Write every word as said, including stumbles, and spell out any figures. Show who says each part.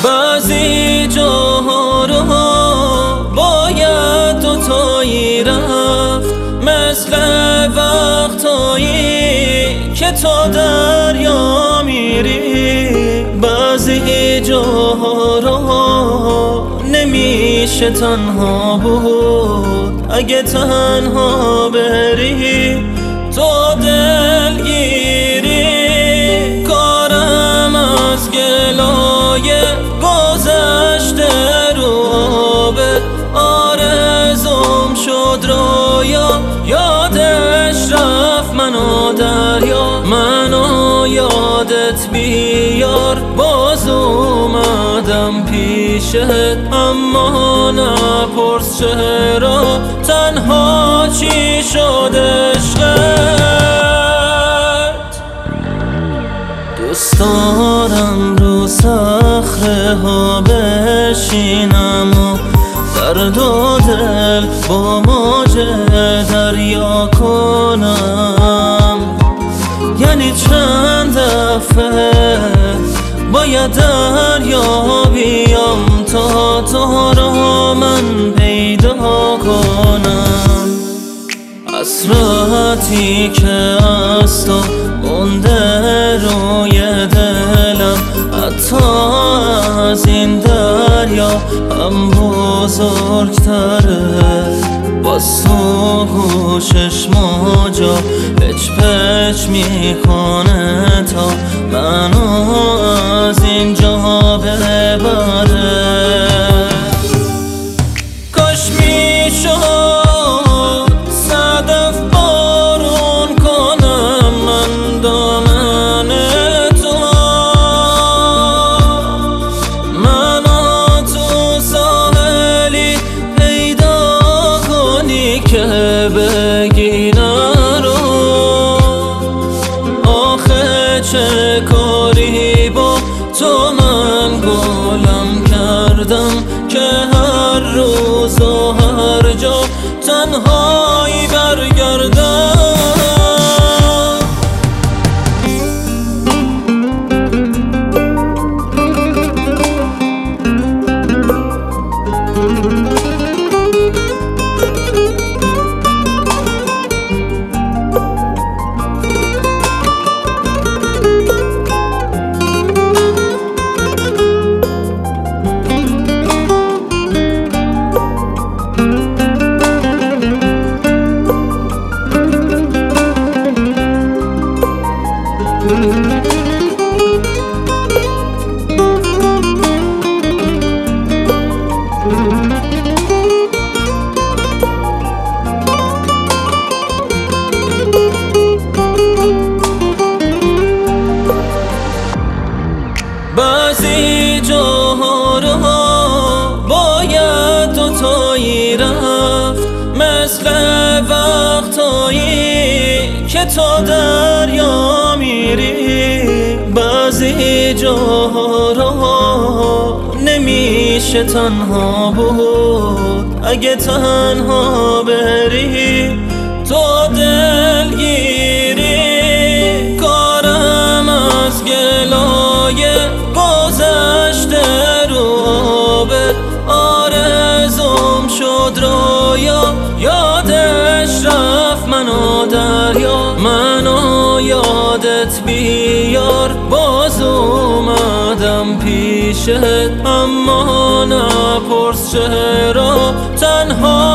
Speaker 1: بعضی جاها رو باید دوتایی رفت، مثل وقتایی که تو دریا میری. بعضی جاها رو نمیشه تنها بود، اگه تنها بری تو دلگیری. کارم از گلای گذشته رو آبه، آرزوم شد رویا، یادش رفت منو دریا. منو یادت بیار، باز اومدم پیشت، اما نپرس چرا تنها چی شد عشقت. دوست دارم رو صخره ها بشینم و درد و دل با موج دریا کنم. یعنی چند دفعه باید دریا بیام تا تو را من پیدا کنم. حسرتی که از تو مونده روی دلم، حتی از این دریا هم بزرگتره. باز تو گوشش موجا پچ پچ میکنه تا منو از اینجا ببره. کاش میشد صدف بارون کنم من دامن تو، منو تو ساحلی پیدا کنی که بگی نرو. آخه چه کاری با تو من گلم کردم که هر روز و هر جا تنهایی برگردم. بعضی جاها رو باید دوتایی رفت، مثل وقتایی که تو دریا میری. بعضی جاها رو نمیشه تنها بود، اگه تنها بری تو دلگیری. کارم از گلای گذشته رو آبه، آرزوم شد رویا، یادش رفت منو دریا. منو یادت بیار، باز اومدم پیشت، اما نپرس چرا تنها